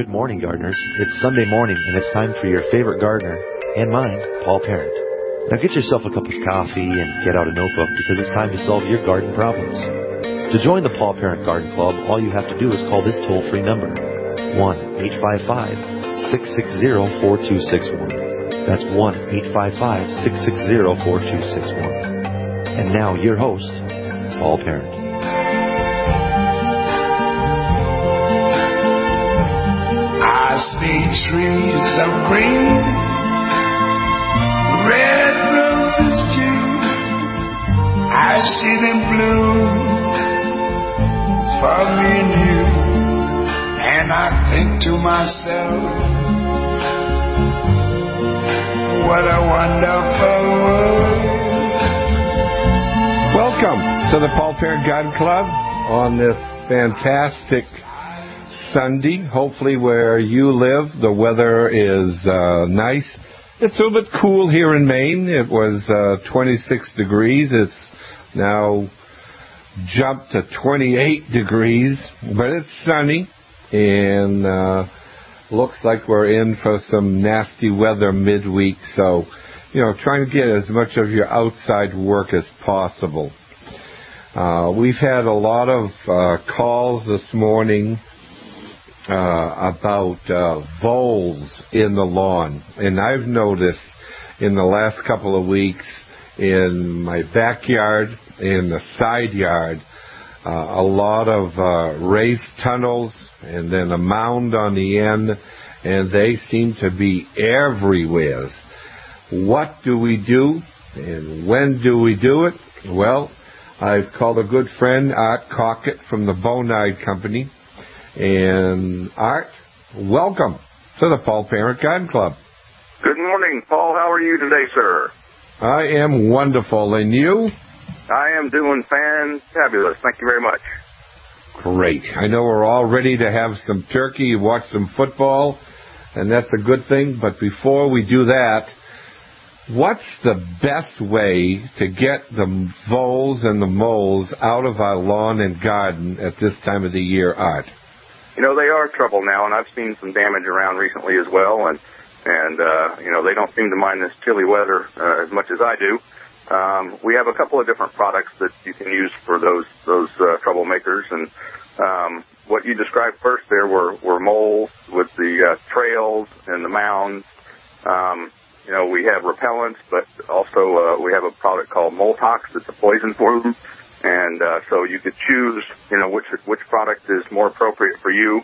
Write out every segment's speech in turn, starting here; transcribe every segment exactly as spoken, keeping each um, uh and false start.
Good morning, gardeners. It's Sunday morning, and it's time for your favorite gardener, and mine, Paul Parent. Now get yourself a cup of coffee and get out a notebook, because it's time to solve your garden problems. To join the Paul Parent Garden Club, all you have to do is call this toll-free number, one eight five five, six six zero, four two six one. That's one eight five five, six six zero, four two six one. And now, your host, Paul Parent. I see trees of green, red roses too. I see them bloom for me and you. And I think to myself, what a wonderful world. Welcome to the Paul Parent Garden Club on this fantastic Sunday. Hopefully where you live, the weather is uh, nice. It's a little bit cool here in Maine. It was uh, twenty-six degrees. It's now jumped to twenty-eight degrees, but it's sunny, and uh, looks like we're in for some nasty weather midweek. So, you know, trying to get as much of your outside work as possible. Uh, we've had a lot of uh, calls this morning Uh, about uh, voles in the lawn. And I've noticed in the last couple of weeks in my backyard, in the side yard, uh, a lot of uh, raised tunnels and then a mound on the end, and they seem to be everywhere. What do we do, and when do we do it? Well, I've called a good friend, Art Cockett from the Bonide Company. And Art, welcome to the Paul Parent Garden Club. Good morning, Paul. How are you today, sir? I am wonderful. And you? I am doing fantabulous. Thank you very much. Great. I know we're all ready to have some turkey, watch some football, and that's a good thing. But before we do that, what's the best way to get the voles and the moles out of our lawn and garden at this time of the year, Art? You know, they are trouble now, and I've seen some damage around recently as well, and, and uh, you know, they don't seem to mind this chilly weather uh, as much as I do. Um, we have a couple of different products that you can use for those those uh, troublemakers, and um, what you described first there were, were moles with the uh, trails and the mounds. Um, you know, we have repellents, but also uh, we have a product called Moltox that's a poison for them. And uh, so you could choose, you know, which which product is more appropriate for you.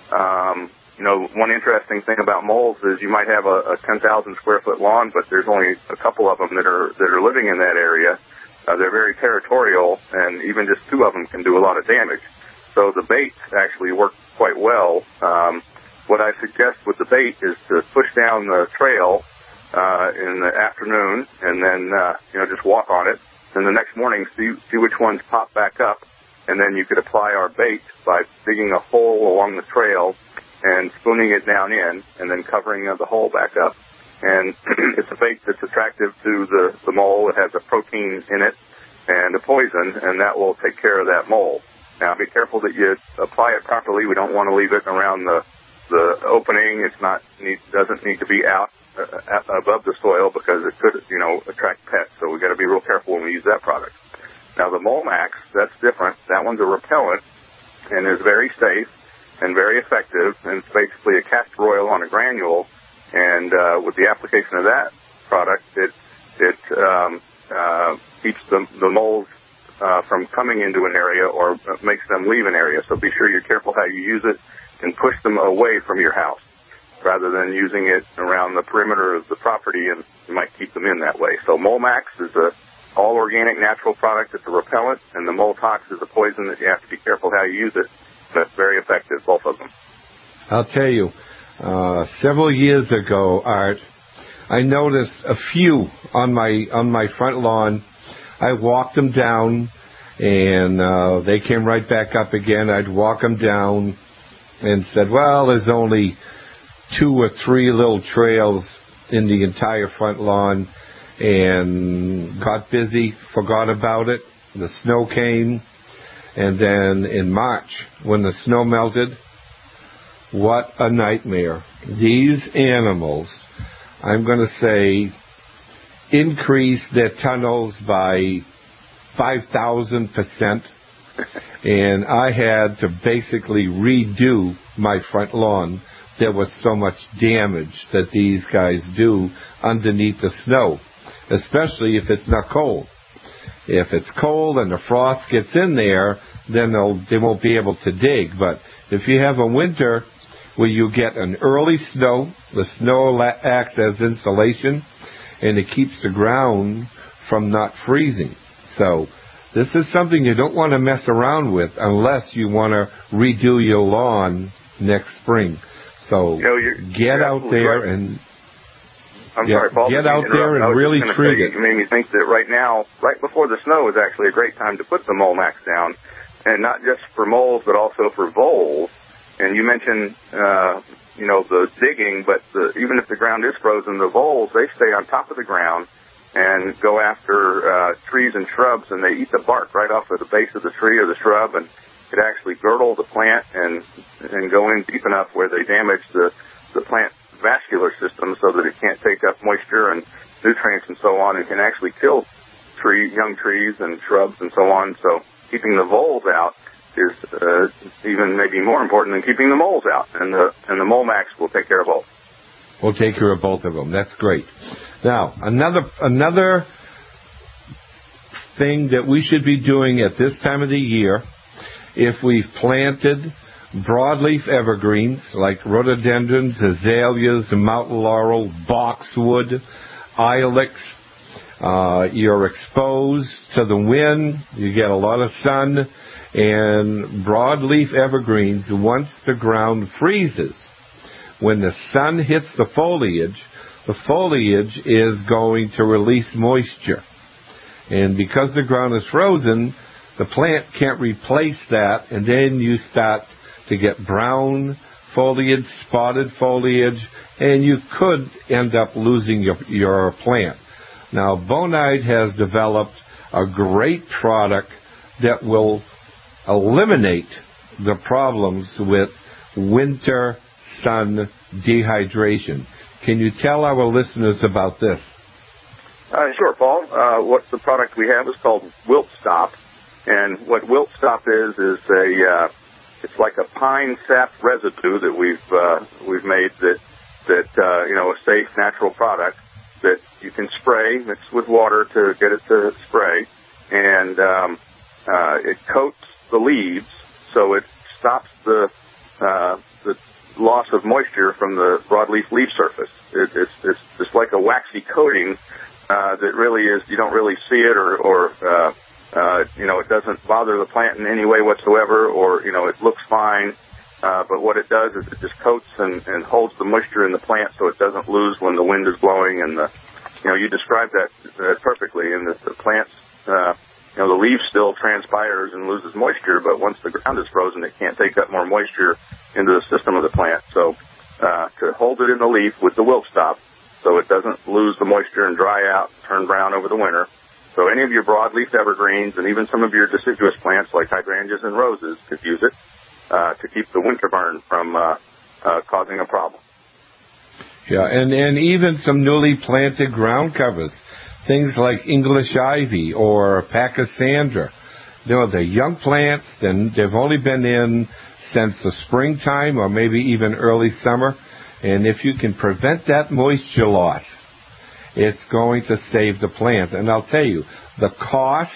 Um, you know, one interesting thing about moles is you might have a, a ten thousand square foot lawn, but there's only a couple of them that are that are living in that area. Uh, they're very territorial, and even just two of them can do a lot of damage. So the baits actually work quite well. Um, what I suggest with the bait is to push down the trail uh, in the afternoon, and then uh, you know just walk on it. And the next morning, see, see which ones pop back up, and then you could apply our bait by digging a hole along the trail and spooning it down in, and then covering the hole back up. And it's a bait that's attractive to the, the mole. It has a protein in it and a poison, and that will take care of that mole. Now, be careful that you apply it properly. We don't want to leave it around the the opening. It's not need, doesn't need to be out Uh, above the soil, because it could, you know, attract pets. So we've got to be real careful when we use that product. Now, the Molmax, that's different. That one's a repellent and is very safe and very effective, and it's basically a castor oil on a granule. And uh, with the application of that product, it it um, uh, keeps the, the moles uh, from coming into an area or makes them leave an area. So be sure you're careful how you use it and push them away from your house, rather than using it around the perimeter of the property, and you might keep them in that way. So Molmax is a all-organic natural product. It's a repellent, and the Moltox is a poison that you have to be careful how you use it. That's very effective, both of them. I'll tell you, uh, several years ago, Art, I noticed a few on my on my front lawn. I walked them down, and uh, they came right back up again. I'd walk them down and said, well, there's only two or three little trails in the entire front lawn, and got busy, forgot about it. The snow came, and then in March, when the snow melted, what a nightmare. These animals, I'm going to say, increase their tunnels by five thousand percent. And I had to basically redo my front lawn. There was so much damage that these guys do underneath the snow, especially if it's not cold. If it's cold and the frost gets in there, then they'll, they won't be able to dig. But if you have a winter where you get an early snow, the snow acts as insulation, and it keeps the ground from not freezing. So this is something you don't want to mess around with unless you want to redo your lawn next spring. So you know, you're, get you're out there right. and I'm yeah, sorry, Paul, get out there and really treat it. You made me think that right now, right before the snow, is actually a great time to put the Molmax down, and not just for moles, but also for voles. And you mentioned, uh, you know, the digging, but the, even if the ground is frozen, the voles, they stay on top of the ground and go after uh, trees and shrubs, and they eat the bark right off of the base of the tree or the shrub, and it actually girdle the plant and and go in deep enough where they damage the, the plant vascular system so that it can't take up moisture and nutrients and so on, and can actually kill tree, young trees and shrubs and so on. So keeping the voles out is uh, even maybe more important than keeping the moles out, and the and the Molmax will take care of both. We'll take care of both of them. That's great. Now, another another thing that we should be doing at this time of the year, if we've planted broadleaf evergreens like rhododendrons, azaleas, mountain laurel, boxwood, ilex, uh, you're exposed to the wind, you get a lot of sun, and broadleaf evergreens, once the ground freezes, when the sun hits the foliage, the foliage is going to release moisture. And because the ground is frozen, the plant can't replace that, and then you start to get brown foliage, spotted foliage, and you could end up losing your, your plant. Now, Bonide has developed a great product that will eliminate the problems with winter sun dehydration. Can you tell our listeners about this? Uh, sure, Paul. Uh, what the product we have is called Wilt Stop, and what Wilt Stop is is a uh, it's like a pine sap residue that we've uh, we've made that that uh, you know a safe natural product that you can spray, mix with water to get it to spray, and um, uh, it coats the leaves, so it stops the uh, the loss of moisture from the broadleaf leaf surface. It, it's it's just like a waxy coating uh, that really is, you don't really see it, or or uh, uh, you know it doesn't bother the plant in any way whatsoever, or you know it looks fine. Uh, but what it does is it just coats and, and holds the moisture in the plant so it doesn't lose when the wind is blowing. And the, you know, you described that uh, perfectly. And the, the plants, uh, you know, the leaf still transpires and loses moisture, but once the ground is frozen, it can't take up more moisture into the system of the plant. So uh, to hold it in the leaf with the Wilt Stop so it doesn't lose the moisture and dry out, turn brown over the winter. So any of your broadleaf evergreens and even some of your deciduous plants like hydrangeas and roses could use it. Uh, to keep the winter burn from uh, uh, causing a problem. Yeah, and, and even some newly planted ground covers, things like English ivy or pachysandra. You know, they're young plants, and they've only been in since the springtime or maybe even early summer. And if you can prevent that moisture loss, it's going to save the plant. And I'll tell you, the cost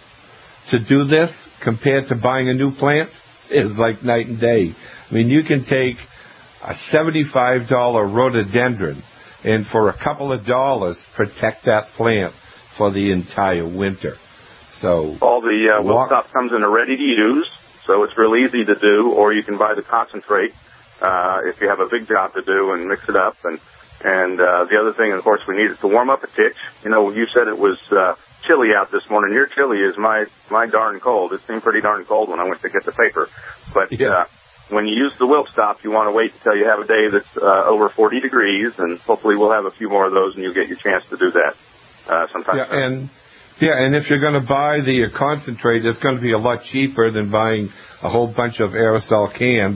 to do this compared to buying a new plant is like night and day. I mean, you can take a seventy-five dollars rhododendron and for a couple of dollars protect that plant for the entire winter. So all the uh, Wilt Stop comes in a ready to use, so it's real easy to do, or you can buy the concentrate uh, if you have a big job to do and mix it up. And and uh, the other thing, of course, we need it to warm up a titch. You know, you said it was uh, chilly out this morning. Your chilly is my my darn cold. It seemed pretty darn cold when I went to get the paper. But yeah. uh, when you use the Wilt Stop, you want to wait until you have a day that's uh, over forty degrees, and hopefully we'll have a few more of those, and you'll get your chance to do that uh, sometime. Yeah, and yeah, and if you're going to buy the uh, concentrate, it's going to be a lot cheaper than buying a whole bunch of aerosol cans,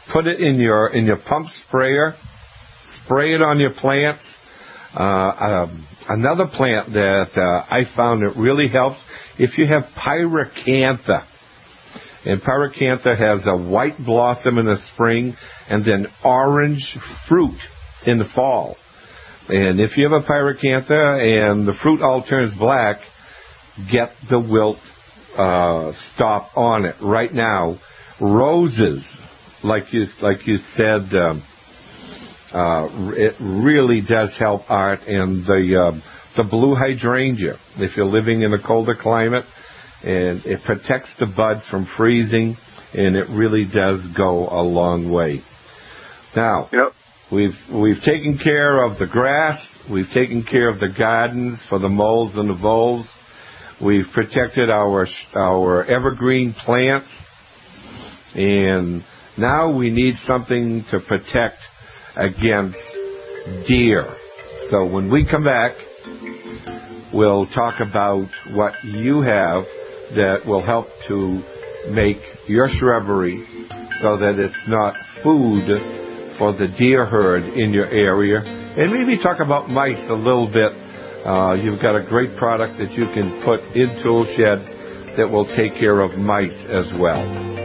put it in your in your pump sprayer, spray it on your plants. Uh, um, another plant that uh, I found that really helps, if you have pyracantha. And pyracantha has a white blossom in the spring and then orange fruit in the fall. And if you have a pyracantha and the fruit all turns black, get the wilt uh, stop on it right now. Roses, like you like you said, um, uh, it really does help, Art. And the uh, the blue hydrangea, if you're living in a colder climate, and it protects the buds from freezing, and it really does go a long way. Now, yep. we've we've taken care of the grass, we've taken care of the gardens for the moles and the voles, we've protected our our evergreen plants, and now we need something to protect against deer. So when we come back, we'll talk about what you have that will help to make your shrubbery so that it's not food for the deer herd in your area. And maybe talk about mice a little bit. Uh, you've got a great product that you can put in tool sheds that will take care of mice as well.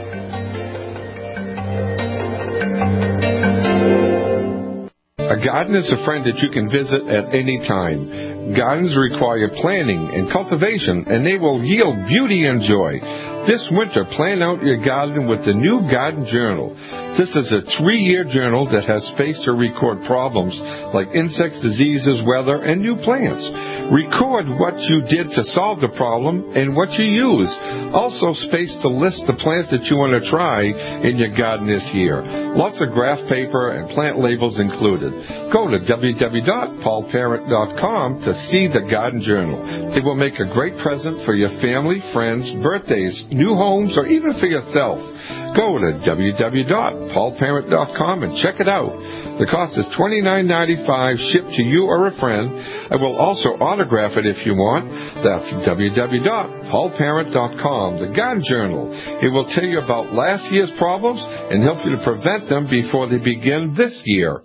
A garden is a friend that you can visit at any time. Gardens require planning and cultivation, and they will yield beauty and joy. This winter, plan out your garden with the new Garden Journal. This is a three-year journal that has space to record problems like insects, diseases, weather, and new plants. Record what you did to solve the problem and what you used. Also space to list the plants that you want to try in your garden this year. Lots of graph paper and plant labels included. Go to w w w dot paul parent dot com to see the Garden Journal. It will make a great present for your family, friends, birthdays, new homes, or even for yourself. Go to w w w dot paul parent dot com and check it out. The cost is twenty-nine ninety-five, shipped to you or a friend. I will also autograph it if you want. That's w w w dot paul parent dot com, the Garden Journal. It will tell you about last year's problems and help you to prevent them before they begin this year.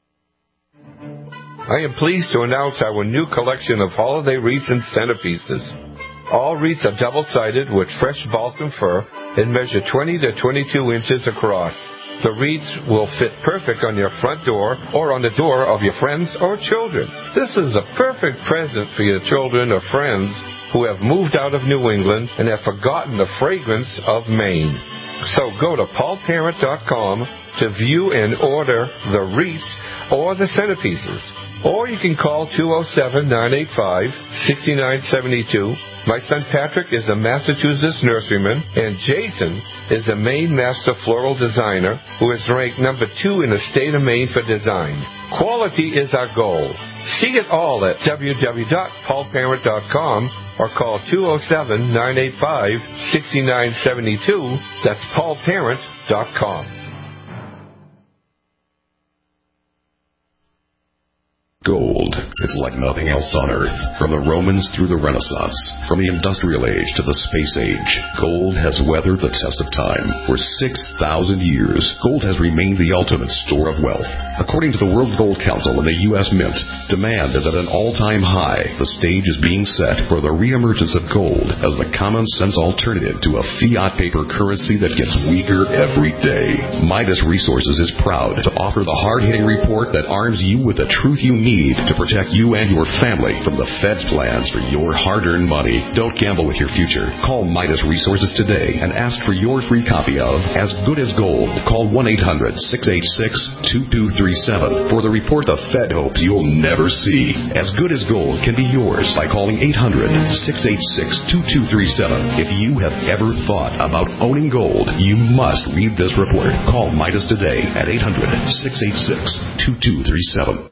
I am pleased to announce our new collection of holiday wreaths and centerpieces. All wreaths are double-sided with fresh balsam fir and measure twenty to twenty-two inches across. The wreaths will fit perfect on your front door or on the door of your friends or children. This is a perfect present for your children or friends who have moved out of New England and have forgotten the fragrance of Maine. So go to paul parent dot com to view and order the wreaths or the centerpieces. Or you can call two oh seven, nine eight five, six nine seven two. My son Patrick is a Massachusetts nurseryman, and Jason is a Maine Master Floral Designer who is ranked number two in the state of Maine for design. Quality is our goal. See it all at w w w dot paul parent dot com or call two oh seven, nine eight five, six nine seven two. That's paul parent dot com. Gold is like nothing else on Earth. From the Romans through the Renaissance, from the Industrial Age to the Space Age, gold has weathered the test of time. For six thousand years, gold has remained the ultimate store of wealth. According to the World Gold Council and the U S Mint, demand is at an all-time high. The stage is being set for the reemergence of gold as the common-sense alternative to a fiat paper currency that gets weaker every day. Midas Resources is proud to offer the hard-hitting report that arms you with the truth you need to protect you and your family from the Fed's plans for your hard-earned money. Don't gamble with your future. Call Midas Resources today and ask for your free copy of As Good as Gold. Call one eight hundred, six eight six, two two three seven for the report the Fed hopes you'll never see. As Good as Gold can be yours by calling eight hundred, six eight six, two two three seven. If you have ever thought about owning gold, you must read this report. Call Midas today at eight hundred, six eight six, two two three seven.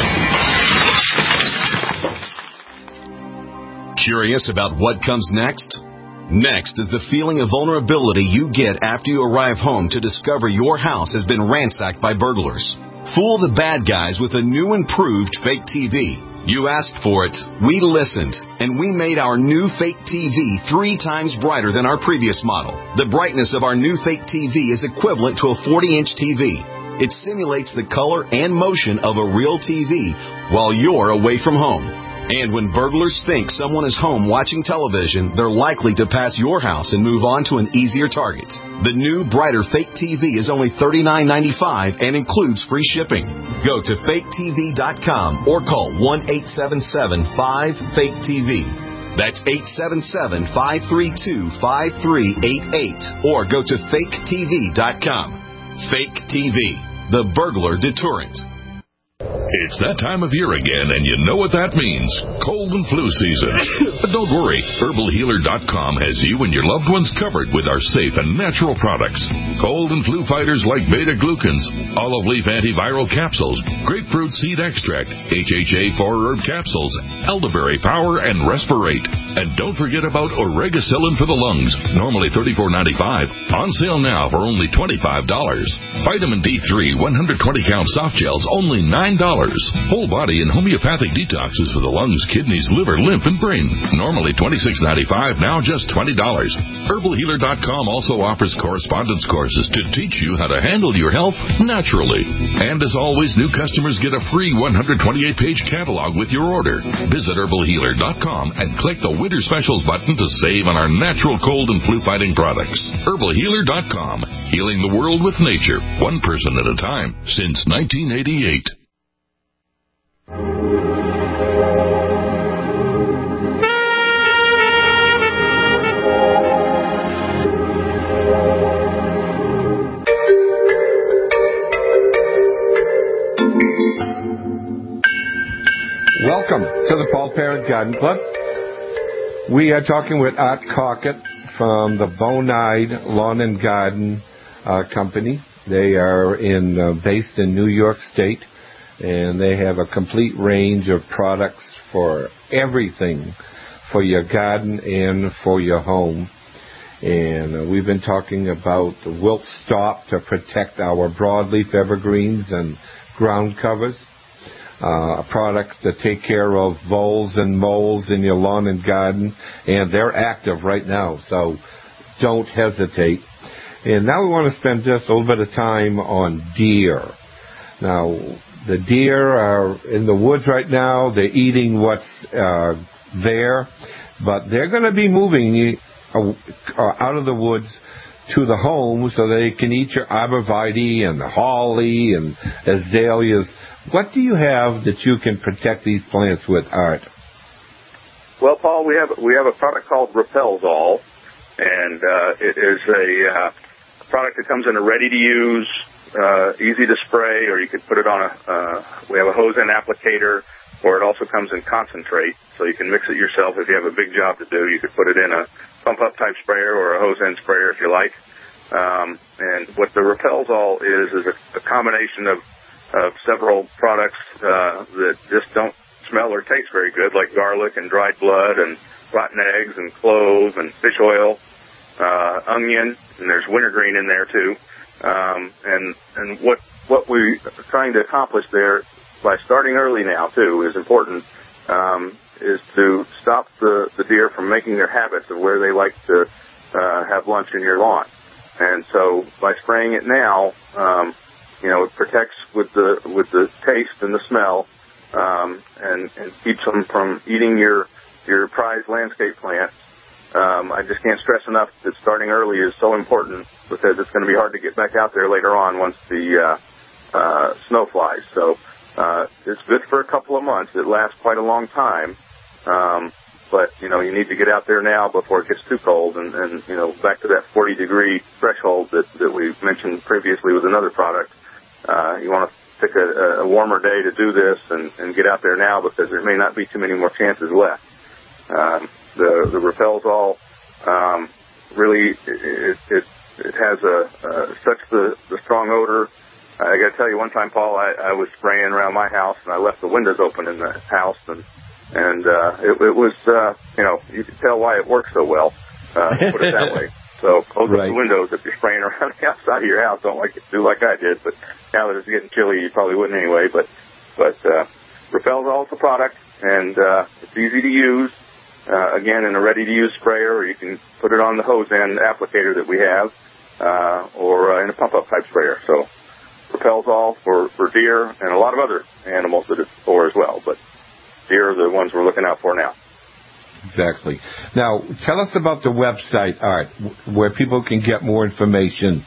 Curious about what comes next? Next is the feeling of vulnerability you get after you arrive home to discover your house has been ransacked by burglars. Fool the bad guys with a new improved fake T V. You asked for it, we listened, and we made our new Fake T V three times brighter than our previous model. The brightness of our new Fake T V is equivalent to a forty-inch T V. It simulates the color and motion of a real T V while you're away from home. And when burglars think someone is home watching television, they're likely to pass your house and move on to an easier target. The new, brighter Fake T V is only thirty-nine ninety-five and includes free shipping. Go to fake T V dot com or call one eight seven seven five fake T V. That's eight seven seven five three two five three eight eight. Or go to fake T V dot com. Fake T V, the burglar deterrent. It's that time of year again, and you know what that means. Cold and flu season. But don't worry. Herbal Healer dot com has you and your loved ones covered with our safe and natural products. Cold and flu fighters like beta-glucans, olive leaf antiviral capsules, grapefruit seed extract, H H A four herb capsules, elderberry power, and respirate. And don't forget about Oregacillin for the lungs, normally thirty-four ninety-five, on sale now for only twenty-five dollars. Vitamin D three one hundred twenty count soft gels, only nine dollars. Whole body and homeopathic detoxes for the lungs, kidneys, liver, lymph, and brain. Normally twenty-six ninety-five, now just twenty dollars. Herbal Healer dot com also offers correspondence courses to teach you how to handle your health naturally. And as always, new customers get a free one hundred twenty-eight page catalog with your order. Visit Herbal Healer dot com and click the Winter Specials button to save on our natural cold and flu fighting products. Herbal Healer dot com, healing the world with nature, one person at a time, since nineteen eighty-eight. Welcome to the Paul Parent Garden Club. We are talking with Art Cockett from the Bonide Lawn and Garden uh, Company. They are in uh, based in New York State, and they have a complete range of products for everything for your garden and for your home. And uh, we've been talking about the Wilt Stop to protect our broadleaf evergreens and ground covers. Uh, products that take care of voles and moles in your lawn and garden, and they're active right now, so don't hesitate. And now we want to spend just a little bit of time on deer. Now, the deer are in the woods right now. They're eating what's uh, there, but they're going to be moving uh, out of the woods to the home so they can eat your arborvitae and holly and azaleas. What do you have that you can protect these plants with, Art? Well, Paul, we have we have a product called Repelzol, and uh, it is a uh, product that comes in a ready-to-use, uh, easy to spray, or you could put it on a. Uh, we have a hose end applicator, or it also comes in concentrate, so you can mix it yourself if you have a big job to do. You could put it in a pump-up type sprayer or a hose end sprayer if you like. Um, and what the Repelzol is is a, a combination of of several products uh, that just don't smell or taste very good, like garlic and dried blood and rotten eggs and clove and fish oil, uh, onion, and there's wintergreen in there too. Um, and and what what we're trying to accomplish there by starting early now too is important, um, is to stop the, the deer from making their habits of where they like to uh, have lunch in your lawn. And so by spraying it now, um, you know, it protects with the with the taste and the smell, um, and, and keeps them from eating your your prized landscape plants. Um, I just can't stress enough that starting early is so important because it's going to be hard to get back out there later on once the uh, uh, snow flies. So uh, it's good for a couple of months. It lasts quite a long time. Um, But, you know, you need to get out there now before it gets too cold. And, and you know, back to that forty degree threshold that, that we mentioned previously with another product. Uh, you want to pick a, a warmer day to do this and, and get out there now because there may not be too many more chances left. Um, the, the Repelzol, um, really, it, it, it has a, uh, such the, the strong odor. I got to tell you, one time, Paul, I, I was spraying around my house and I left the windows open in the house and, And uh, it, it was, uh, you know, you could tell why it works so well, uh, put it that way. So close right. up the windows if you're spraying around the outside of your house. Don't like it, do like I did. But now that it's getting chilly, you probably wouldn't anyway. But but uh, Repelzol is the product. and uh, it's easy to use. Uh, again, in a ready-to-use sprayer, or you can put it on the hose end applicator that we have, uh, or uh, in a pump-up type sprayer. So Repel's all for, for deer and a lot of other animals that it's for as well. But deer are the ones we're looking out for now. Exactly. Now, tell us about the website, Art, where people can get more information.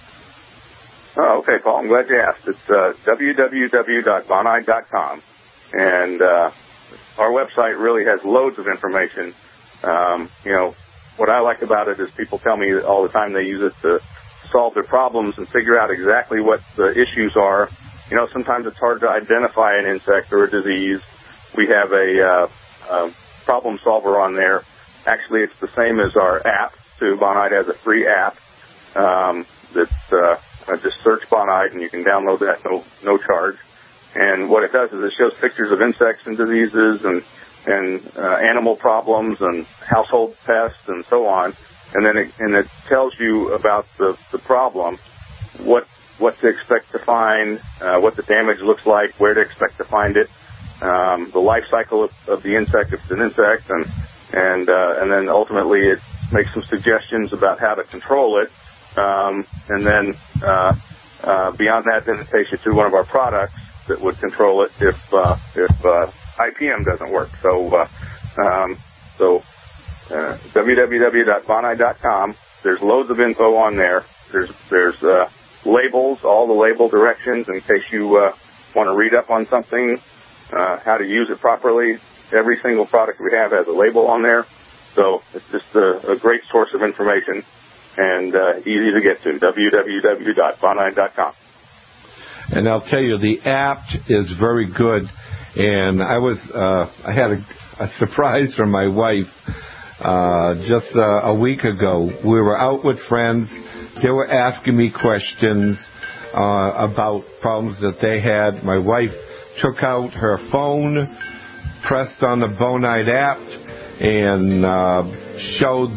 Oh, okay, Paul. I'm glad you asked. It's uh, w w w dot bonide dot com, and uh, our website really has loads of information. Um, you know, what I like about it is people tell me all the time they use it to solve their problems and figure out exactly what the issues are. You know, sometimes it's hard to identify an insect or a disease. We have a, uh, a problem solver on there. Actually, it's the same as our app, too. Bonide has a free app um, that's uh, just search Bonide, and you can download that no no charge. And what it does is it shows pictures of insects and diseases and and uh, animal problems and household pests and so on. And then it, and it tells you about the, the problem, what what to expect to find, uh, what the damage looks like, where to expect to find it, um, the life cycle of, of the insect if it's an insect, and and uh, and then ultimately it makes some suggestions about how to control it. Um, and then uh, uh, beyond that, then it takes you to one of our products that would control it if uh, if uh, I P M doesn't work. So uh, um, so uh, w w w dot bonide dot com. There's loads of info on there. There's there's uh, labels, all the label directions in case you uh, want to read up on something, uh, how to use it properly. Every single product we have has a label on there. So it's just a, a great source of information and uh, easy to get to, w w w dot bonide dot com. And I'll tell you, the app is very good. And I was, uh, I had a, a surprise from my wife uh, just uh, a week ago. We were out with friends. They were asking me questions uh, about problems that they had. My wife took out her phone, pressed on the Bonide app, and uh, showed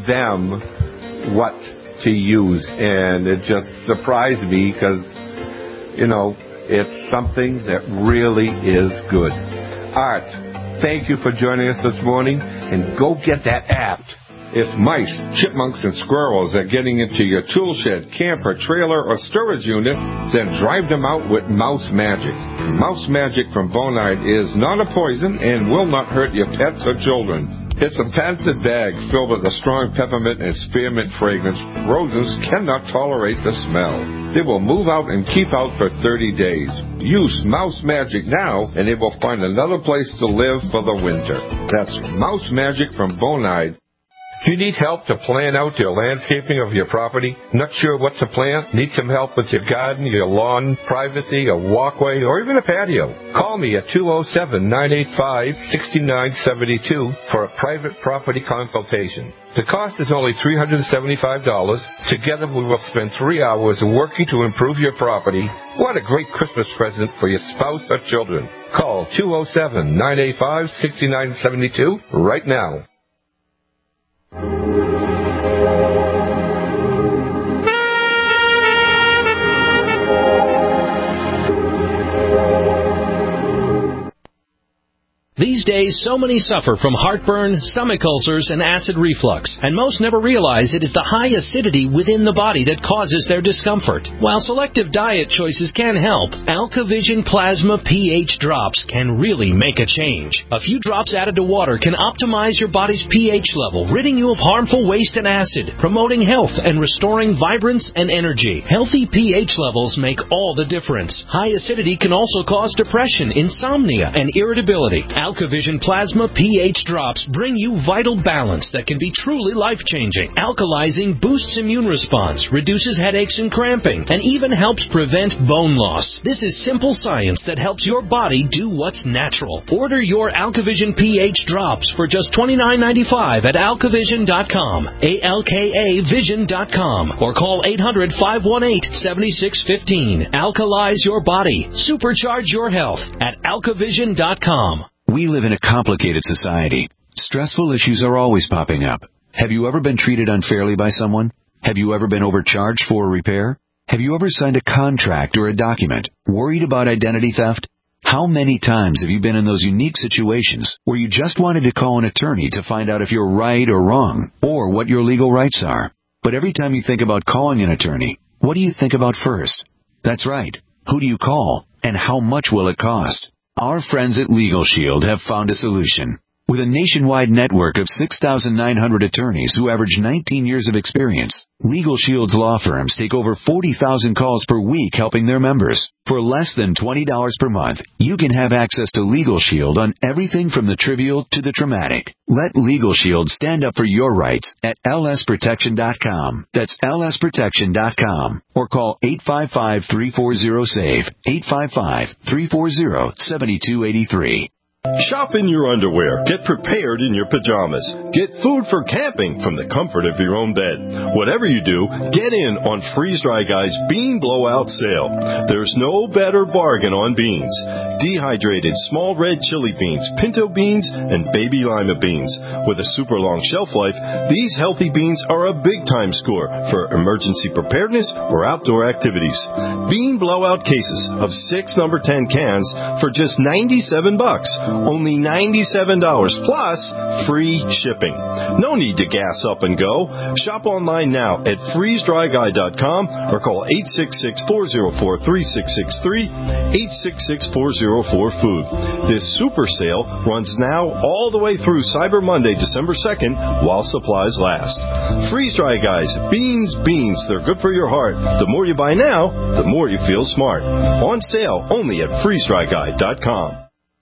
them what to use. And it just surprised me because, you know, it's something that really is good. Art, thank you for joining us this morning, and go get that app. If mice, chipmunks, and squirrels are getting into your tool shed, camper, trailer, or storage unit, then drive them out with Mouse Magic. Mouse Magic from Bonide is not a poison and will not hurt your pets or children. It's a patented bag filled with a strong peppermint and spearmint fragrance. Rodents cannot tolerate the smell. They will move out and keep out for thirty days. Use Mouse Magic now, and they will find another place to live for the winter. That's Mouse Magic from Bonide. Do you need help to plan out your landscaping of your property? Not sure what to plant? Need some help with your garden, your lawn, privacy, a walkway, or even a patio? Call me at two oh seven, nine eight five, six nine seven two for a private property consultation. The cost is only three hundred seventy-five dollars. Together we will spend three hours working to improve your property. What a great Christmas present for your spouse or children. Call two oh seven, nine eight five, six nine seven two right now. These days, so many suffer from heartburn, stomach ulcers, and acid reflux, and most never realize it is the high acidity within the body that causes their discomfort. While selective diet choices can help, AlkaVision Plasma pH drops can really make a change. A few drops added to water can optimize your body's pH level, ridding you of harmful waste and acid, promoting health and restoring vibrance and energy. Healthy pH levels make all the difference. High acidity can also cause depression, insomnia, and irritability. AlkaVision Plasma pH drops bring you vital balance that can be truly life-changing. Alkalizing boosts immune response, reduces headaches and cramping, and even helps prevent bone loss. This is simple science that helps your body do what's natural. Order your AlkaVision pH drops for just twenty-nine ninety-five at alkavision dot com, A L K A vision dot com, or call eight hundred, five one eight, seven six one five. Alkalize your body. Supercharge your health at alkavision dot com. We live in a complicated society. Stressful issues are always popping up. Have you ever been treated unfairly by someone? Have you ever been overcharged for a repair? Have you ever signed a contract or a document? Worried about identity theft? How many times have you been in those unique situations where you just wanted to call an attorney to find out if you're right or wrong, or what your legal rights are? But every time you think about calling an attorney, what do you think about first? That's right. Who do you call, and how much will it cost? Our friends at Legal Shield have found a solution. With a nationwide network of six thousand nine hundred attorneys who average nineteen years of experience, Legal Shield's law firms take over forty thousand calls per week helping their members. For less than twenty dollars per month, you can have access to Legal Shield on everything from the trivial to the traumatic. Let Legal Shield stand up for your rights at L S protection dot com. That's L S protection dot com. Or call eight five five, three four zero, S A V E, eight five five, three four zero, seven two eight three. Shop in your underwear. Get prepared in your pajamas. Get food for camping from the comfort of your own bed. Whatever you do, get in on Freeze Dry Guy's Bean Blowout Sale. There's no better bargain on beans. Dehydrated small red chili beans, pinto beans, and baby lima beans. With a super long shelf life, these healthy beans are a big-time score for emergency preparedness or outdoor activities. Bean Blowout cases of six number ten cans for just ninety-seven bucks. Only ninety-seven dollars plus free shipping. No need to gas up and go. Shop online now at freeze dry guy dot com or call eight six six, four zero four, three six six three, eight six six, four zero four, food. This super sale runs now all the way through Cyber Monday, December second, while supplies last. Freeze Dry Guys, beans, beans, they're good for your heart. The more you buy now, the more you feel smart. On sale only at freeze dry guy dot com.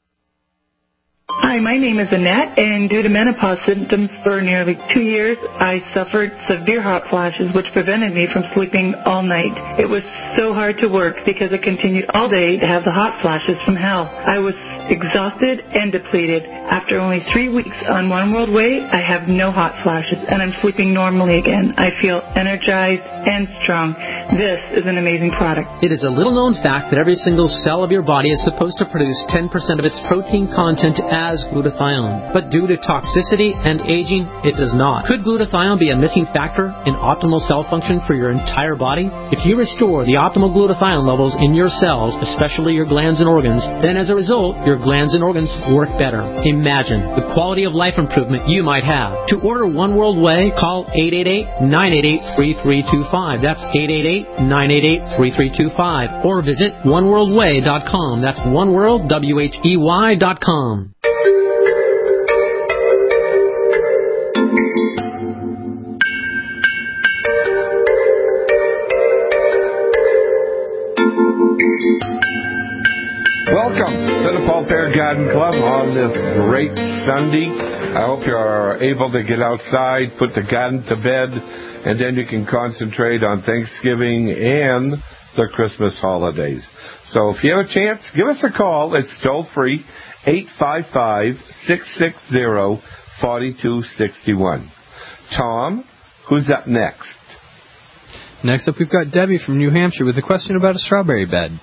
Hi, my name is Annette, and due to menopause symptoms for nearly two years, I suffered severe hot flashes, which prevented me from sleeping all night. It was so hard to work because I continued all day to have the hot flashes from hell. I was exhausted and depleted. After only three weeks on One World Way, I have no hot flashes, and I'm sleeping normally again. I feel energized and strong. This is an amazing product. It is a little-known fact that every single cell of your body is supposed to produce ten percent of its protein content as glutathione. But due to toxicity and aging, it does not. Could glutathione be a missing factor in optimal cell function for your entire body? If you restore the optimal glutathione levels in your cells, especially your glands and organs, then as a result, your glands and organs work better. Imagine the quality of life improvement you might have. To order One World Way, call eight eight eight, nine eight eight, three three two five. That's eight eight eight, nine eight eight, three three two five. Or visit one world way dot com. That's oneworld, W H E Y dot com. Welcome to the Paul Perry Garden Club on this great Sunday. I hope you're able to get outside, put the garden to bed, and then you can concentrate on Thanksgiving and the Christmas holidays. So if you have a chance, give us a call. It's toll-free, eight five five, six six zero, four two six one. Tom, who's up next? Next up, we've got Debbie from New Hampshire with a question about a strawberry bed.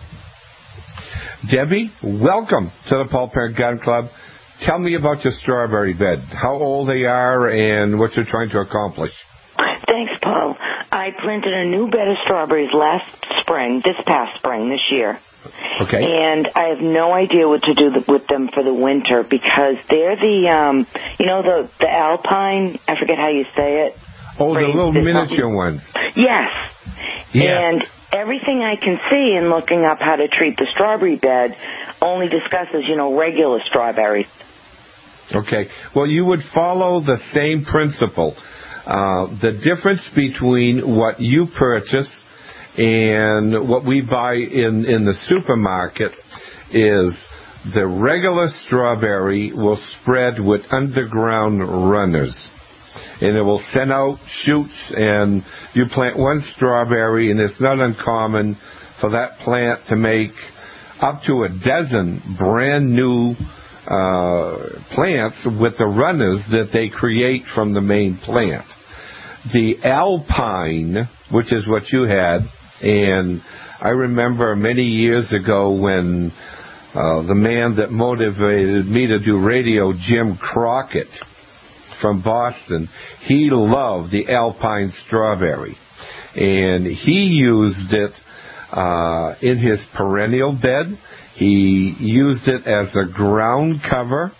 Debbie, welcome to the Paul Perry Garden Club. Tell me about your strawberry bed, how old they are, and what you're trying to accomplish. Thanks, Paul. I planted a new bed of strawberries last spring, this past spring, this year. Okay. And I have no idea what to do with them for the winter because they're the, um, you know, the, the alpine, I forget how you say it. Oh, the little miniature ones. Yes. Yes. And everything I can see in looking up how to treat the strawberry bed only discusses, you know, regular strawberries. Okay. Well, you would follow the same principle. Uh, the difference between what you purchase and what we buy in, in the supermarket is the regular strawberry will spread with underground runners. And it will send out shoots, and you plant one strawberry, and it's not uncommon for that plant to make up to a dozen brand new uh, plants with the runners that they create from the main plant. The alpine, which is what you had, and I remember many years ago when uh, the man that motivated me to do radio, Jim Crockett, from Boston, he loved the alpine strawberry, and he used it uh, in his perennial bed. He used it as a ground cover,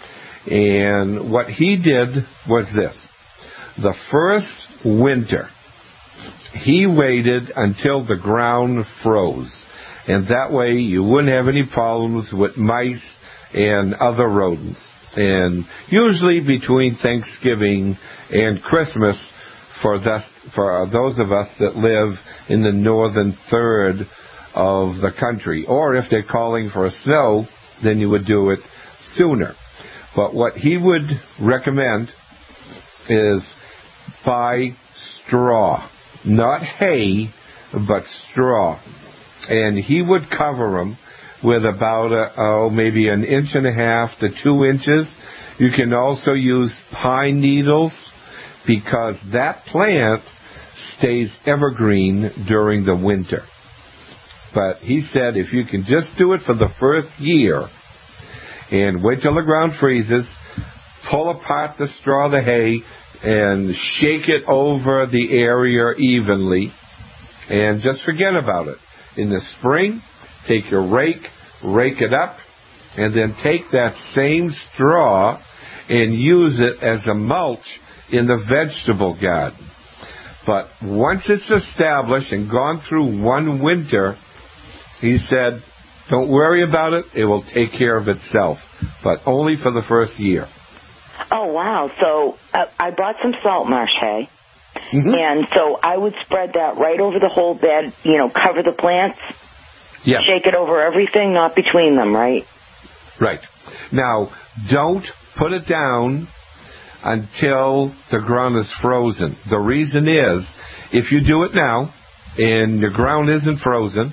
and what he did was this. The first winter, he waited until the ground froze, and that way you wouldn't have any problems with mice and other rodents. And usually between Thanksgiving and Christmas, for, thus, for those of us that live in the northern third of the country, or if they're calling for a snow, then you would do it sooner. But what he would recommend is buy straw, not hay, but straw. And he would cover them with about, a, oh, maybe an inch and a half to two inches. You can also use pine needles because that plant stays evergreen during the winter. But he said if you can just do it for the first year and wait till the ground freezes, pull apart the straw, the hay, and shake it over the area evenly, and just forget about it. In the spring, take your rake, rake it up, and then take that same straw and use it as a mulch in the vegetable garden. But once it's established and gone through one winter, he said, don't worry about it. It will take care of itself, but only for the first year. Oh, wow. So uh, I bought some salt marsh hay, mm-hmm. and so I would spread that right over the whole bed, you know, cover the plants, yes. Shake it over everything, not between them, right? Right. Now, don't put it down until the ground is frozen. The reason is, if you do it now and your ground isn't frozen,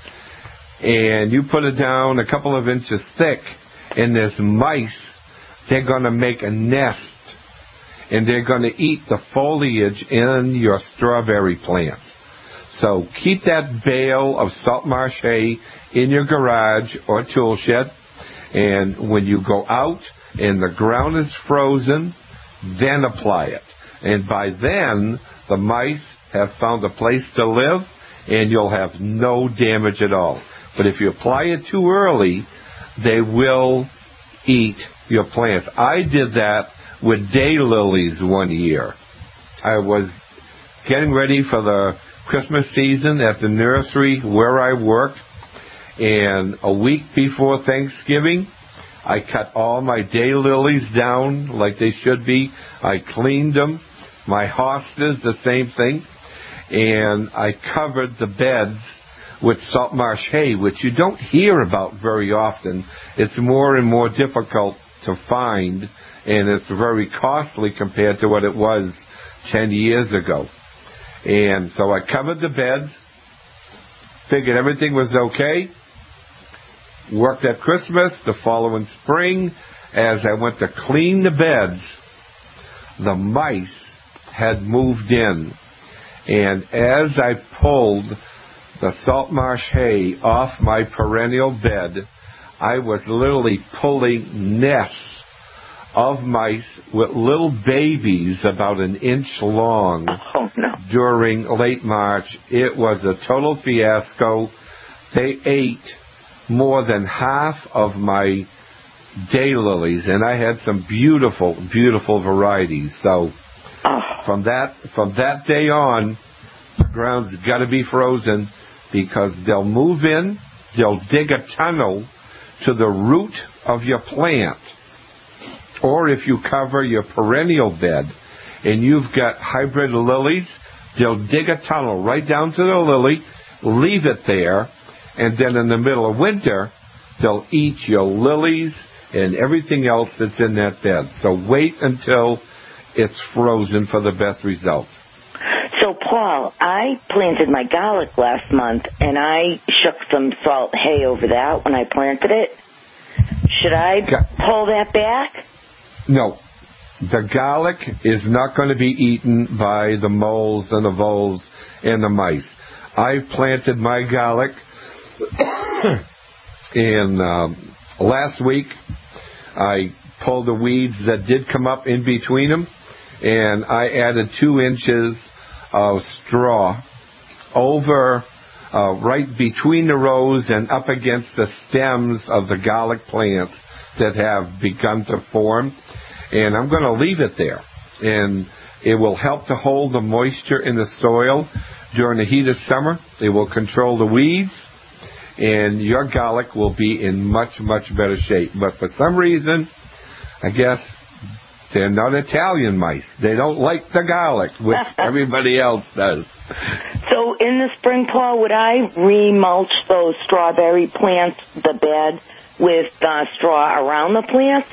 and you put it down a couple of inches thick, and there's mice, they're going to make a nest, and they're going to eat the foliage in your strawberry plants. So keep that bale of salt marsh hay in your garage or tool shed, and when you go out and the ground is frozen, then apply it. And by then, the mice have found a place to live, and you'll have no damage at all. But if you apply it too early, they will eat your plants. I did that with daylilies one year. I was getting ready for the Christmas season at the nursery where I worked, and a week before Thanksgiving, I cut all my daylilies down like they should be. I cleaned them. My hostas, the same thing. And I covered the beds with salt marsh hay, which you don't hear about very often. It's more and more difficult to find, and it's very costly compared to what it was ten years ago. And so I covered the beds, figured everything was okay, worked at Christmas. The following spring, as I went to clean the beds, the mice had moved in. And as I pulled the salt marsh hay off my perennial bed, I was literally pulling nests of mice with little babies about an inch long oh, no. during late March. It was a total fiasco. They ate more than half of my daylilies, and I had some beautiful, beautiful varieties. So oh. from that from that day on, the ground's got to be frozen, because they'll move in, they'll dig a tunnel to the root of your plant. Or if you cover your perennial bed and you've got hybrid lilies, they'll dig a tunnel right down to the lily, leave it there, and then in the middle of winter, they'll eat your lilies and everything else that's in that bed. So wait until it's frozen for the best results. So, Paul, I planted my garlic last month, and I shook some salt hay over that when I planted it. Should I pull that back? No. The garlic is not going to be eaten by the moles and the voles and the mice. I planted my garlic, and um, last week I pulled the weeds that did come up in between them, and I added two inches of straw over uh, right between the rows and up against the stems of the garlic plants that have begun to form. And I'm going to leave it there. And it will help to hold the moisture in the soil during the heat of summer. It will control the weeds. And your garlic will be in much, much better shape. But for some reason, I guess they're not Italian mice. They don't like the garlic, which everybody else does. So in the spring, Paul, would I remulch those strawberry plants, the bed, with uh, straw around the plants?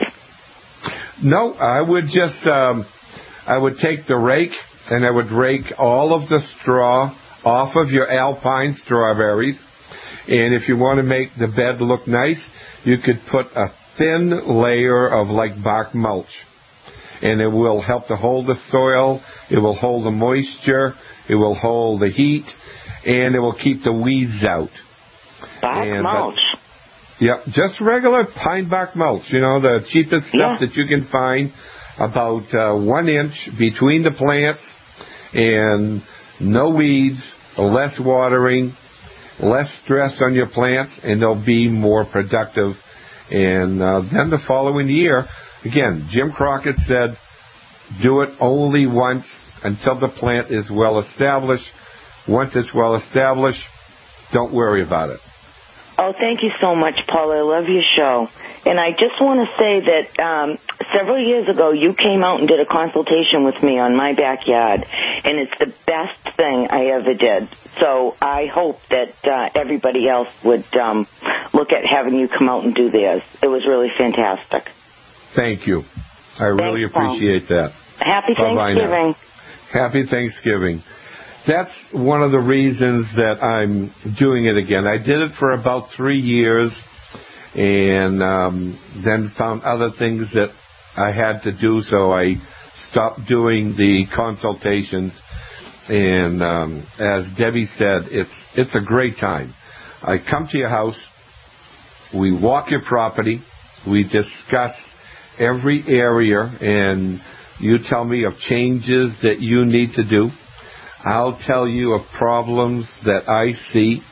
No, I would just, um, I would take the rake and I would rake all of the straw off of your alpine strawberries. And if you want to make the bed look nice, you could put a thin layer of like bark mulch. And it will help to hold the soil, it will hold the moisture, it will hold the heat, and it will keep the weeds out. Bark and, mulch? Uh, yeah, just regular pine bark mulch, you know, the cheapest stuff yeah. that you can find, about uh, one inch between the plants, and no weeds, less watering, less stress on your plants, and they'll be more productive. And uh, then the following year, again, Jim Crockett said, do it only once until the plant is well established. Once it's well established, don't worry about it. Oh, thank you so much, Paul. I love your show. And I just want to say that um, several years ago, you came out and did a consultation with me on my backyard, and it's the best thing I ever did. So I hope that uh, everybody else would um, look at having you come out and do theirs. It was really fantastic. Thank you. I really Thanks, Paul. appreciate that. Happy Bye-bye Thanksgiving. now. Happy Thanksgiving. That's one of the reasons that I'm doing it again. I did it for about three years and um, then found other things that I had to do, so I stopped doing the consultations. And um, as Debbie said, it's it's a great time. I come to your house, we walk your property, we discuss every area, and you tell me of changes that you need to do. I'll tell you of problems that I see,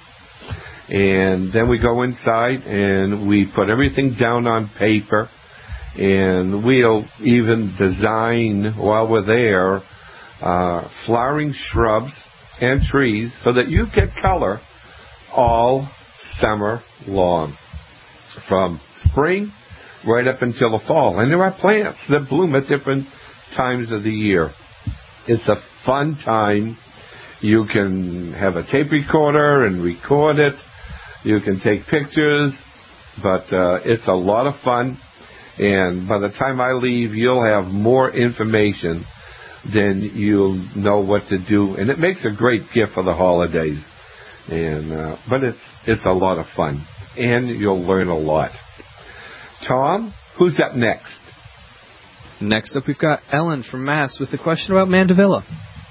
and then we go inside and we put everything down on paper, and we'll even design while we're there uh, flowering shrubs and trees so that you get color all summer long, from spring right up until the fall. And there are plants that bloom at different times of the year. It's a fun time. You can have a tape recorder and record it. You can take pictures, but uh, it's a lot of fun. And by the time I leave, you'll have more information than you'll know what to do. And it makes a great gift for the holidays. And uh, but it's it's a lot of fun, and you'll learn a lot. Tom, who's up next? Next up, we've got Ellen from Mass with a question about Mandevilla.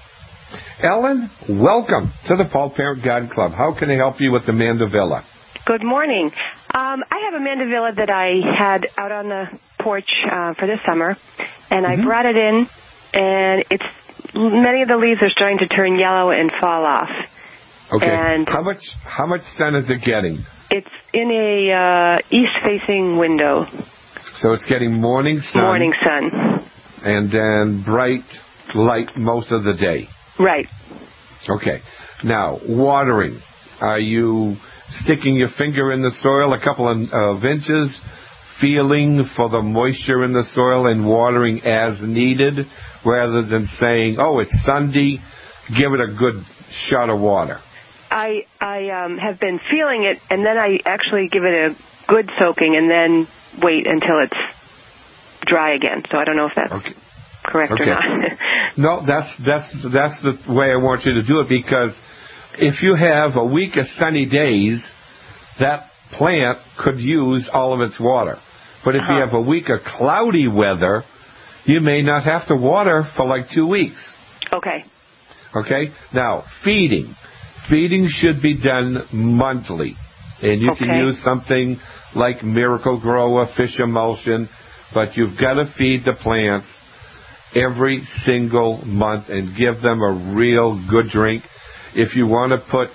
Ellen, welcome to the Paul Parent Garden Club. How can I help you with the Mandevilla? Good morning. Um, I have a Mandevilla that I had out on the porch uh, for this summer, and mm-hmm. I brought it in, and it's many of the leaves are starting to turn yellow and fall off. Okay. And how much how much sun is it getting? It's in a uh, east-facing window. So it's getting morning sun. Morning sun. And then bright light most of the day. Right. Okay. Now, watering. Are you sticking your finger in the soil a couple of, of inches, feeling for the moisture in the soil and watering as needed, rather than saying, oh, it's Sunday, give it a good shot of water? I I um, have been feeling it, and then I actually give it a good soaking, and then wait until it's dry again. So I don't know if that's okay. correct okay. or not. No, that's that's that's the way I want you to do it, because if you have a week of sunny days, that plant could use all of its water. But if uh-huh. you have a week of cloudy weather, you may not have to water for like two weeks. Okay. Okay? Now, feeding. Feeding should be done monthly. And you okay. can use something like Miracle Grow or Fish Emulsion, but you've got to feed the plants every single month and give them a real good drink. If you want to put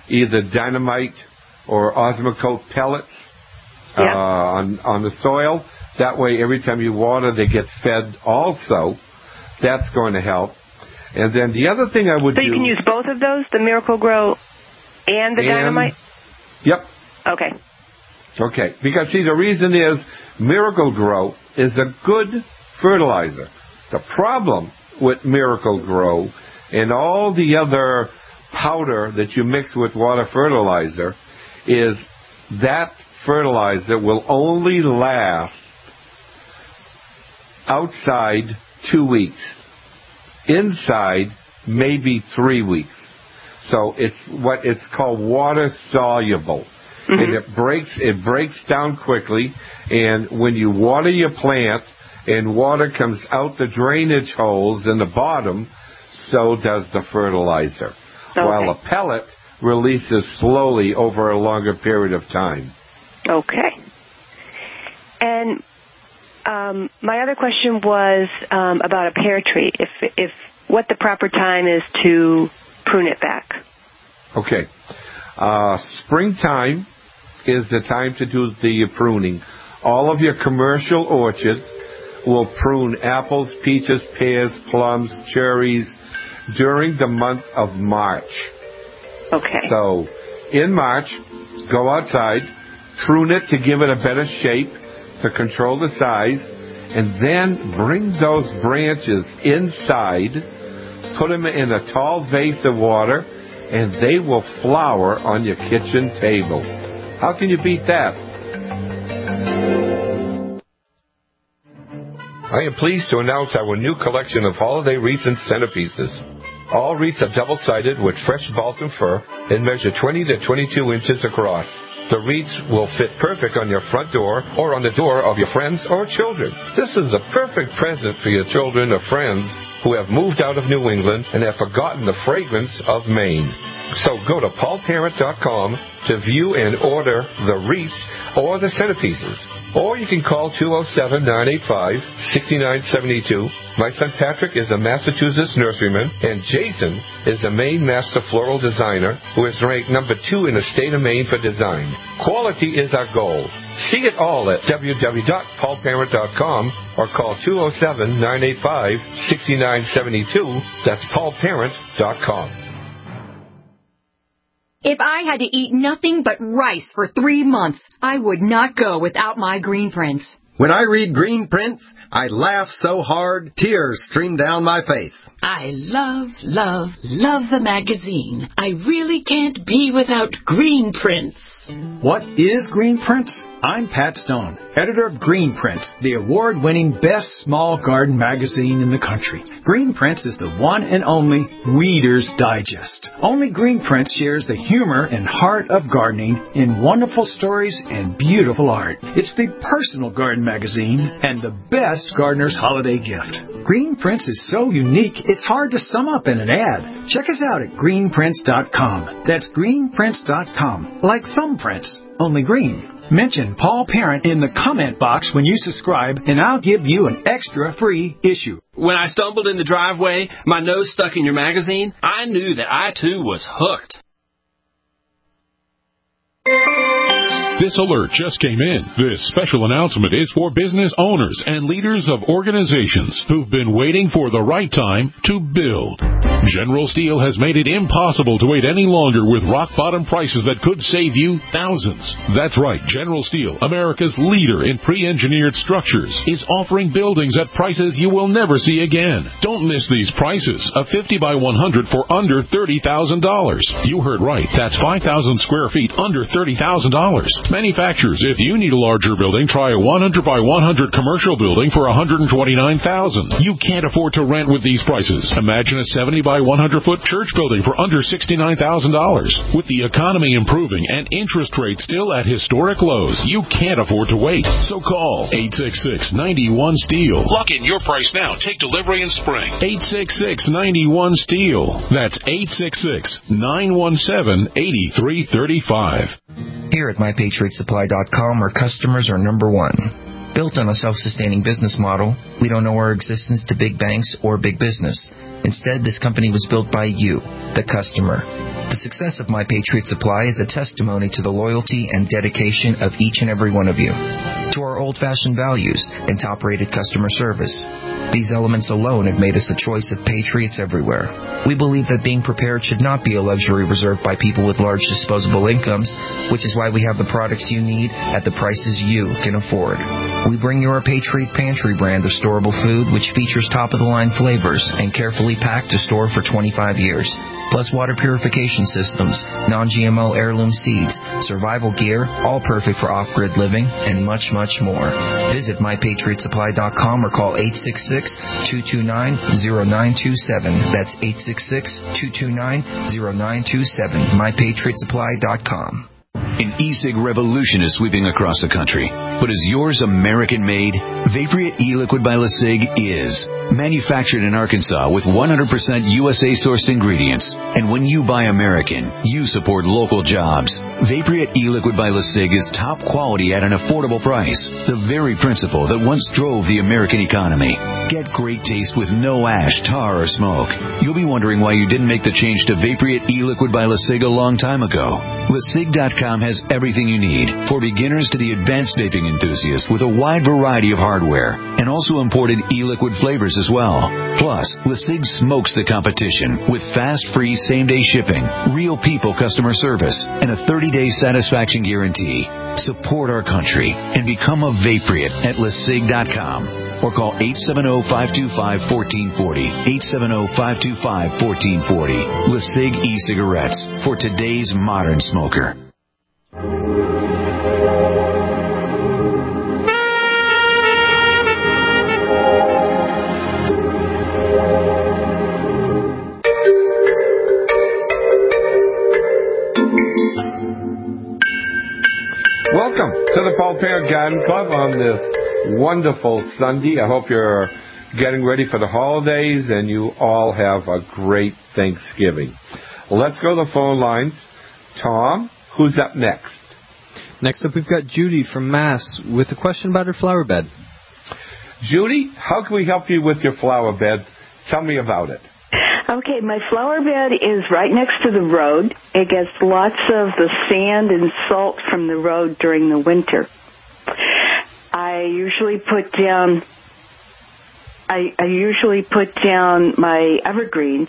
either dynamite or Osmocote pellets uh, yeah. on, on the soil. That way, every time you water, they get fed also. That's going to help. And then the other thing I would so do... So you can use both of those, the Miracle-Gro and the and, dynamite? Yep. Okay. Okay. Because, see, the reason is Miracle-Gro is a good fertilizer. The problem with Miracle-Gro and all the other powder that you mix with water fertilizer is that fertilizer will only last outside two weeks. Inside, maybe three weeks. So it's what it's called water soluble. Mm-hmm. And it breaks it breaks down quickly, and when you water your plant and water comes out the drainage holes in the bottom, so does the fertilizer. Okay. While a pellet releases slowly over a longer period of time. Okay. And um, my other question was um, about a pear tree. If if what the proper time is to prune it back. Okay. Uh, springtime is the time to do the pruning. All of your commercial orchards will prune apples, peaches, pears, plums, cherries during the month of March. Okay. So, in March, go outside, prune it to give it a better shape, to control the size, and then bring those branches inside, put them in a tall vase of water, and they will flower on your kitchen table. How can you beat that? I am pleased to announce our new collection of holiday wreaths and centerpieces. All wreaths are double-sided with fresh balsam fir and measure twenty to twenty-two inches across. The wreaths will fit perfect on your front door or on the door of your friends or children. This is a perfect present for your children or friends who have moved out of New England and have forgotten the fragrance of Maine. So go to paul parent dot com to view and order the wreaths or the centerpieces. Or you can call two oh seven, nine eight five, six nine seven two. My son Patrick is a Massachusetts nurseryman, and Jason is a Maine Master Floral Designer who is ranked number two in the state of Maine for design. Quality is our goal. See it all at w w w dot paul parent dot com or call two oh seven, nine eight five, six nine seven two. That's paul parent dot com. If I had to eat nothing but rice for three months, I would not go without my Green Prints. When I read Green Prints, I laugh so hard, tears stream down my face. I love, love, love the magazine. I really can't be without Green Prints. What is Green Prints? I'm Pat Stone, editor of Green Prints, the award-winning best small garden magazine in the country. Green Prints is the one and only Weeder's Digest. Only Green Prints shares the humor and heart of gardening in wonderful stories and beautiful art. It's the personal garden magazine and the best gardener's holiday gift. Green Prints is so unique, it's hard to sum up in an ad. Check us out at green prints dot com. That's green prints dot com. Like thumbprints, only green. Mention Paul Parent in the comment box when you subscribe, and I'll give you an extra free issue. When I stumbled in the driveway, my nose stuck in your magazine, I knew that I, too, was hooked. This alert just came in. This special announcement is for business owners and leaders of organizations who've been waiting for the right time to build. General Steel has made it impossible to wait any longer with rock-bottom prices that could save you thousands. That's right. General Steel, America's leader in pre-engineered structures, is offering buildings at prices you will never see again. Don't miss these prices. A fifty by one hundred for under thirty thousand dollars. You heard right. That's five thousand square feet under thirty thousand dollars. Manufacturers, if you need a larger building, try a one hundred by one hundred commercial building for one hundred twenty-nine thousand dollars. You can't afford to rent with these prices. Imagine a seventy by one hundred foot church building for under sixty-nine thousand dollars. With the economy improving and interest rates still at historic lows, you can't afford to wait. So call eight six six, nine one, STEEL. Lock in your price now. Take delivery in spring. eight six six, nine one, STEEL. That's eight six six, nine one seven, eight three three five. Here at my patriot supply dot com, our customers are number one. Built on a self-sustaining business model, we don't owe our existence to big banks or big business. Instead, this company was built by you, the customer. The success of My Patriot Supply is a testimony to the loyalty and dedication of each and every one of you, to our old-fashioned values and top-rated customer service. These elements alone have made us the choice of patriots everywhere. We believe that being prepared should not be a luxury reserved by people with large disposable incomes, which is why we have the products you need at the prices you can afford. We bring you our Patriot Pantry brand of storable food, which features top-of-the-line flavors and carefully packed to store for twenty-five years. Plus water purification systems, non-G M O heirloom seeds, survival gear, all perfect for off-grid living, and much, much more. Visit my patriot supply dot com or call eight six six, two two nine, zero nine two seven. That's eight six six, two two nine, zero nine two seven. my patriot supply dot com. An e-cig revolution is sweeping across the country. But is yours American-made? Vaporeat e-liquid by LeSig is. Manufactured in Arkansas with one hundred percent U S A-sourced ingredients. And when you buy American, you support local jobs. Vaporeat e-liquid by LeSig is top quality at an affordable price. The very principle that once drove the American economy. Get great taste with no ash, tar, or smoke. You'll be wondering why you didn't make the change to Vaporeat e-liquid by LeSig a long time ago. LeSig dot com has everything you need, for beginners to the advanced vaping enthusiast, with a wide variety of hardware, and also imported e-liquid flavors as well. Plus, LeSig smokes the competition with fast, free, same-day shipping, real people customer service, and a thirty-day satisfaction guarantee. Support our country and become a Vaporeat at LeSig dot com. Or call eight seven zero, five two five, one four four zero, eight seven zero, five two five, one four four zero. LeSig e-cigarettes for today's modern smoker. Welcome to the Paul Parent Garden Club on this wonderful Sunday. I hope you're getting ready for the holidays and you all have a great Thanksgiving. Let's go to the phone lines. Tom, who's up next? Next up, we've got Judy from Mass with a question about her flower bed. Judy, how can we help you with your flower bed? Tell me about it. Okay, my flower bed is right next to the road. It gets lots of the sand and salt from the road during the winter. I usually put down I, I usually put down my evergreens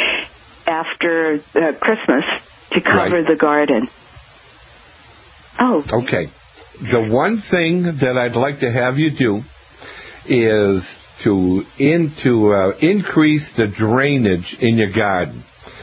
after uh, Christmas to cover right. the garden. Oh. Okay. The one thing that I'd like to have you do is to in, to, uh, increase the drainage in your garden.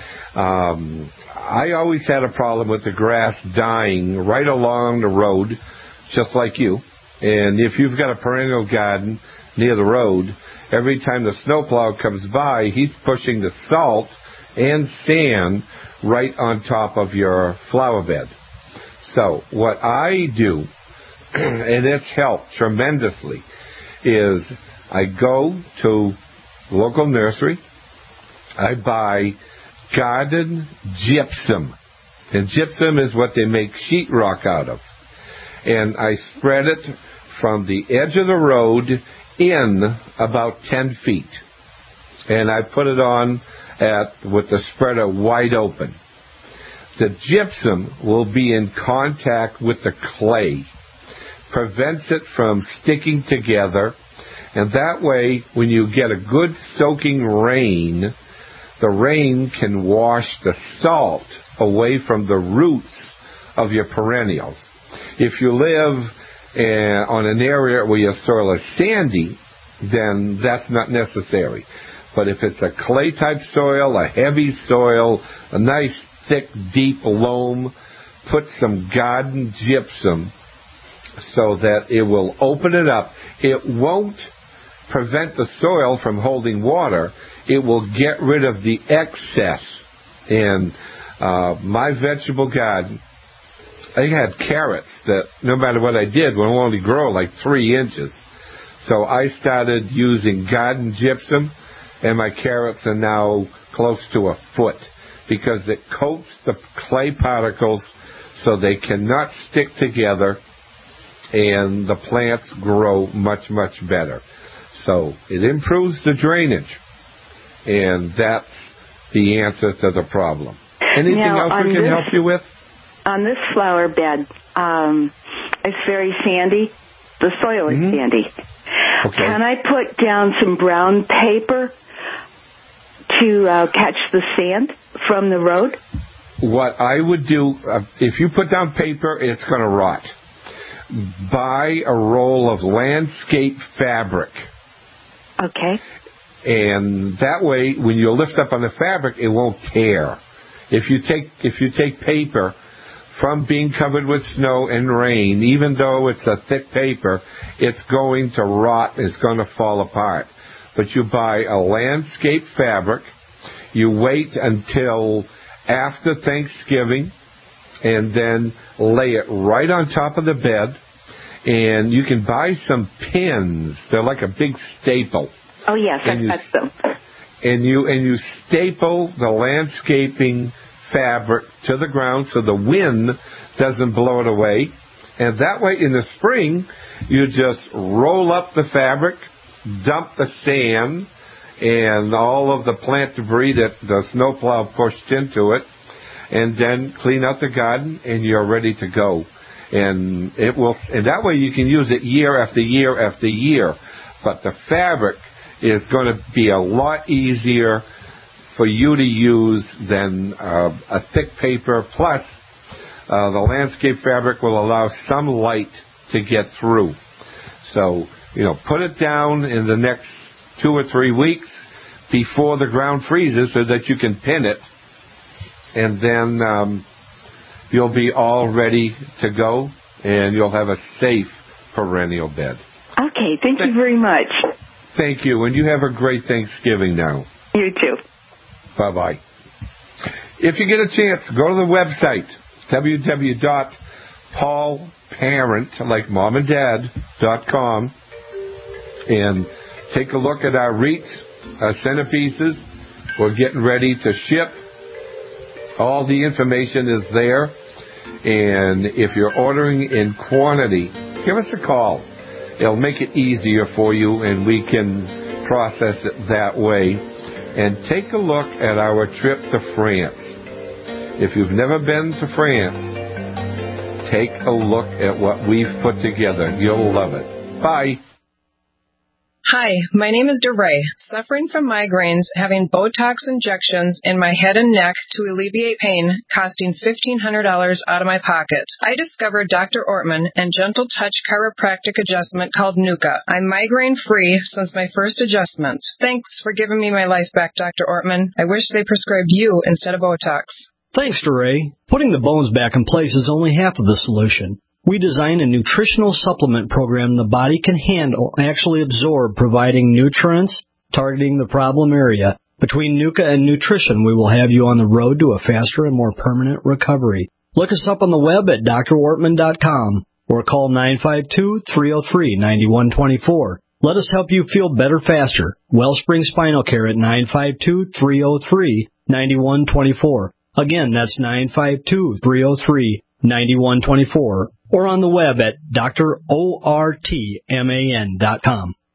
Um, I always had a problem with the grass dying right along the road, just like you. And if you've got a perennial garden near the road, every time the snowplow comes by, he's pushing the salt and sand right on top of your flower bed. So what I do, and it's helped tremendously, is I go to local nursery, I buy garden gypsum. And gypsum is what they make sheetrock out of. And I spread it from the edge of the road in about ten feet. And I put it on at with the spreader wide open. The gypsum will be in contact with the clay, prevents it from sticking together, and that way, when you get a good soaking rain, the rain can wash the salt away from the roots of your perennials. If you live uh, on an area where your soil is sandy, then that's not necessary. But if it's a clay-type soil, a heavy soil, a nice, thick, deep loam, put some garden gypsum so that it will open it up. It won't prevent the soil from holding water. It will get rid of the excess. And uh, my vegetable garden, I had carrots that no matter what I did will only grow like three inches. So I started using garden gypsum, and my carrots are now close to a foot because it coats the clay particles so they cannot stick together, and the plants grow much, much better. So it improves the drainage, and that's the answer to the problem. Anything now, else we can this, help you with? On this flower bed, um, it's very sandy. The soil is mm-hmm. sandy. Okay. Can I put down some brown paper to uh, catch the sand from the road? What I would do, uh, if you put down paper, it's going to rot. Buy a roll of landscape fabric. Okay. And that way, when you lift up on the fabric, it won't tear. If you take if you take paper from being covered with snow and rain, even though it's a thick paper, it's going to rot. It's going to fall apart. But you buy a landscape fabric. You wait until after Thanksgiving, and then lay it right on top of the bed. And you can buy some pins. They're like a big staple. Oh, yes, and that's you, them. And you, and you staple the landscaping fabric to the ground so the wind doesn't blow it away. And that way, in the spring, you just roll up the fabric, dump the sand, and all of the plant debris that the snowplow pushed into it, and then clean out the garden, and you're ready to go. And it will, and that way you can use it year after year after year. But the fabric is going to be a lot easier for you to use than uh, a thick paper. Plus, uh, the landscape fabric will allow some light to get through. So, you know, put it down in the next two or three weeks before the ground freezes so that you can pin it. And then um, you'll be all ready to go, and you'll have a safe perennial bed. Okay, thank you very much. Thank you, and you have a great Thanksgiving now. You too. Bye-bye. If you get a chance, go to the website, w w w dot paul parent, like mom and dad, dot com, and take a look at our wreaths, our centerpieces. We're getting ready to ship. All the information is there. And if you're ordering in quantity, give us a call. It'll make it easier for you, and we can process it that way. And take a look at our trip to France. If you've never been to France, take a look at what we've put together. You'll love it. Bye. Hi, my name is DeRay, suffering from migraines, having Botox injections in my head and neck to alleviate pain, costing fifteen hundred dollars out of my pocket. I discovered Doctor Ortman and Gentle Touch chiropractic adjustment called Nuka. I'm migraine-free since my first adjustment. Thanks for giving me my life back, Doctor Ortman. I wish they prescribed you instead of Botox. Thanks, DeRay. Putting the bones back in place is only half of the solution. We designed a nutritional supplement program the body can handle and actually absorb, providing nutrients, targeting the problem area. Between Nuka and nutrition, we will have you on the road to a faster and more permanent recovery. Look us up on the web at d r ortman dot com or call nine five two, three oh three, nine one two four. Let us help you feel better faster. Wellspring Spinal Care at nine five two, three oh three, nine one two four. Again, that's nine five two, three oh three, nine one two four. Or on the web at d r ortman dot com.